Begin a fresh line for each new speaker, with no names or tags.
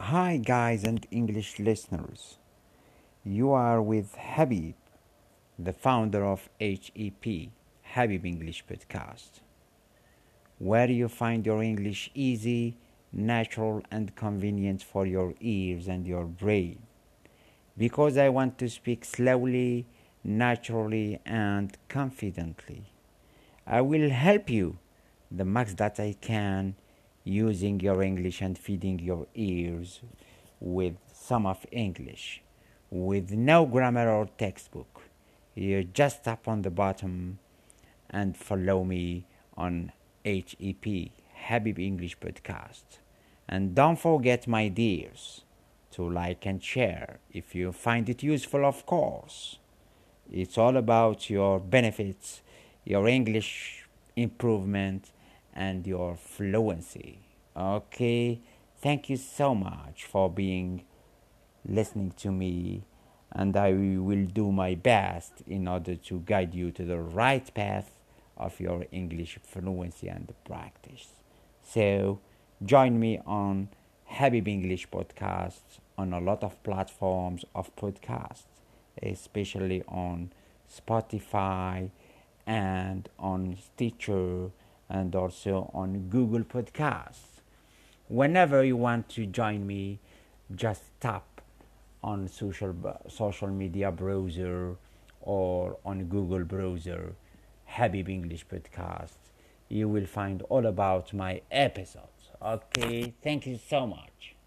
Hi, guys and English listeners. You are with Habib, the founder of HEP, Habib English Podcast, where you find your English easy, natural, and convenient for your ears and your brain. Because I want to speak slowly, naturally, and confidently. I will help you the max that I can using your English and feeding your ears with some of English with no grammar or textbook. You just tap on the bottom and follow me on HEP, Habib English Podcast. And don't forget, my dears, to like and share if you find it useful, of course. It's all about your benefits, your English improvement, and your fluency. Okay, thank you so much for being listening to me, and I will do my best in order to guide you to the right path of your English fluency and practice. So, join me on Habib English Podcasts on a lot of platforms of podcasts, especially on Spotify and on Stitcher and also on Google Podcasts. Whenever you want to join me, just tap on social media browser or on Google browser Habib English Podcast. You will find all about my episodes. Okay, thank you so much.